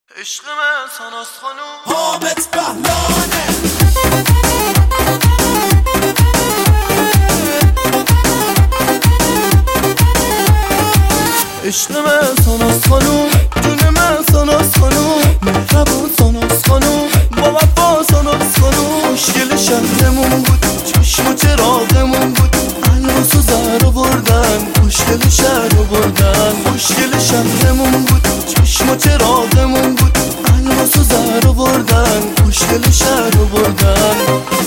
عشق من ساناس خانوم حامد بهلانه عشق من ساناس خانوم جون من ساناس خانوم مهربون ساناس خانوم با وفا ساناس خانوم مشکل شهرمون بود چشم و چراغمون بود الماس و زر آوردن مشکل شهر رو بردن مشکل شهرمون بود چشم و چراغمون بود الماس و زر آوردن مشکل شهر رو بردن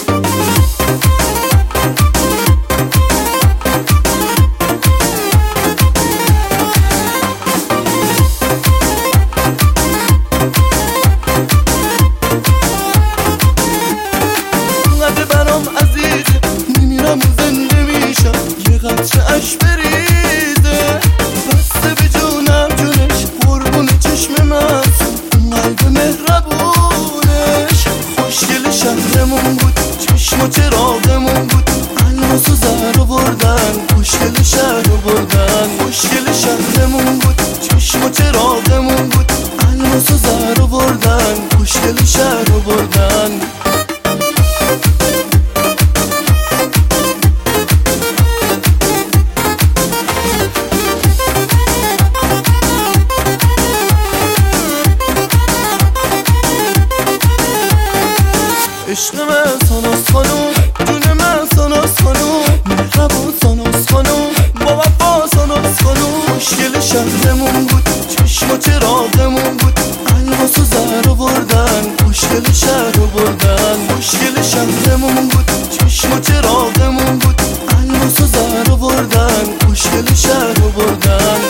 برام عزیزه میمیرم و زنده میشم یه قطره اش بریزه بسته به جونم جونش قربون چشم من اون قلب مهربونش خوشگل شهرمون بود چشم و چراغمون بود الماس و زر آوردن خوشگل شهر رو بردن خوشگل شهرمون بود چشم و چراغمون بود الماس و زر آوردن خوشگل شهر رو بردن عشق من ساناس خانوم جون من ساناس خانوم مهربون ساناس خانوم با وفا ساناس خانوم مشکل شهرمون بود چشم و چراغمون بود الماس و زر آوردن مشکل شهر رو بردن مشکل شهرمون بود چشم و چراغمون بود الماس و زر آوردن مشکل شهر رو بردن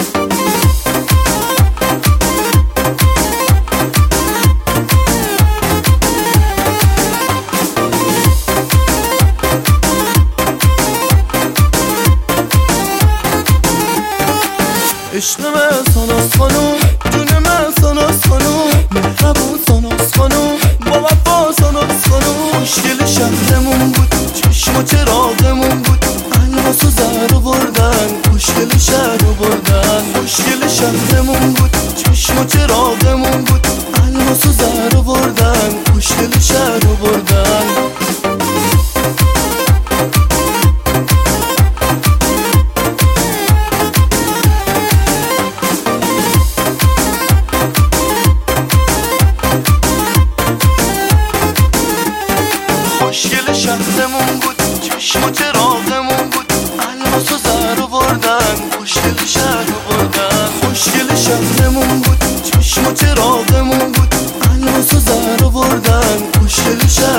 عشق من ساناس خانوم جون من ساناس خانوم مهربون ساناس خانوم با وفا ساناس خانوم مشکل شهرمون بود چشم و چراغمون بود الماس و زر آوردن مشکل شهر رو بردن مشکل شهرمون بود چشم و چراغمون بود الماس و زر آوردن مشکل شهر رو بردن مشکل شهرمون بود چشم و چراغمون بود الماس و زر آوردن مشکل شهر رو بردن مشکل شهرمون بود چشم و چراغمون بود الماس و زر آوردن مشکل شهر